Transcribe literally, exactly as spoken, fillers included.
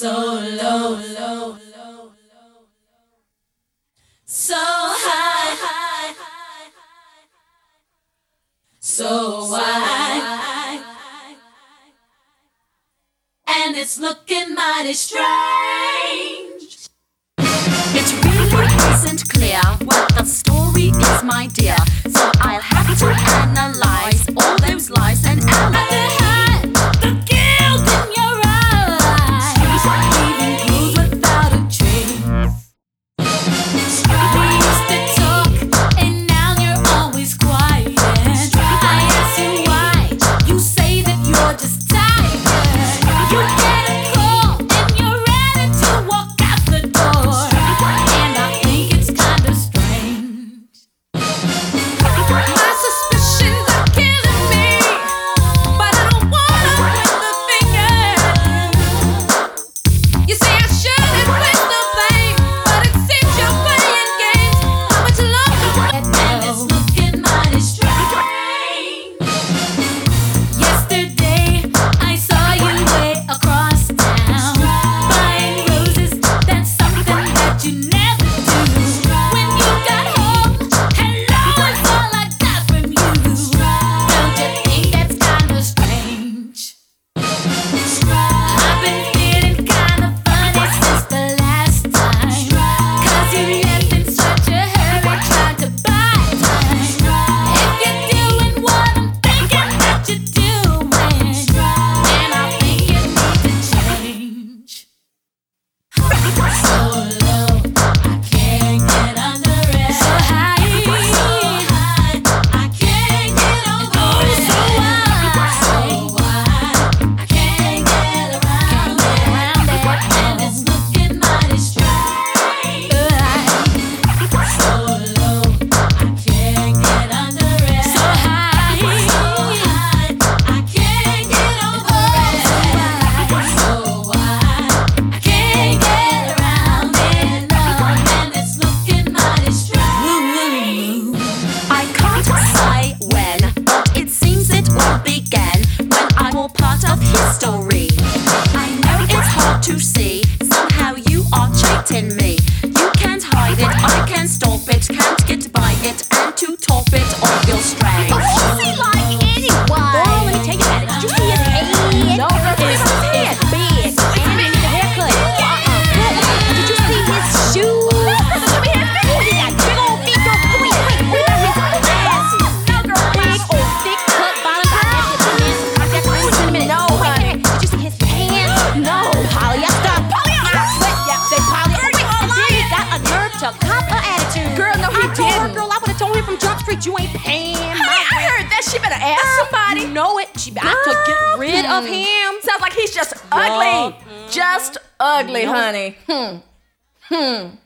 So low, low, low, so high, high, so wide, and it's looking mighty strange. It really isn't clear what the story is, my dear. So I'll have to analyze all those lies and allies. The guilt in your eyes, leaving clues without a trace. We used to talk, and now you're always quiet. I ask you why, you say that you're just tired. You get a call, and you're ready to walk out the door. And I think it's kind of strange. My suspicions are killing me, but I don't wanna point the finger. You say I shouldn't place the blame, but it seems you're playing games. How much longer will it And it's looking mighty strange. Yesterday, I saw you way across town, buying roses. That's something that you never do. When you got home, hello is all I got from you. Don't you think that's kinda strange? I've been feeling kinda funny since the last time, 'cause you left in such a hurry, trying to buy time. If you're doing what I'm thinking that you're doing, then I think you need to change. So low, I can't get under it. So high, So high, I can't get over oh it. so So wide, wide, I can't get around it. around it. And it's looking mighty strange. So low, I can't get under it. So high, So high, I can't get over it. So wide, I can't get around it. No, and it's looking mighty strange. I can't say when, but it seems it all began when I was part of history. I know it's hard to see, somehow you are cheating me. You can't hide it, I can't stop it, can't get by it, and to top it all you're strange. What's he like anyway? Girl, let me tell you about it. Did you see his head? No, girl, his head big. And he need a haircut. Uh-uh. Did you see his shoes? No, girl, let me hear his feet. He got big old feet, girl. Wait, wait, what about his glasses? No, girl, big old thick cut bottom. I have to contact lenses in a minute. No, honey. Did you see his pants? No, polyester. Polyester. But yeah, they polyester. And then he got a nerve to cop her attitude. Girl, no, he I told her, girl, I would have told him from Jump Street, you ain't paying my I heard that. She better ask somebody. You know it. She got to get rid of him. Sounds like he's just ugly. Just ugly, honey. Hmm. Hmm.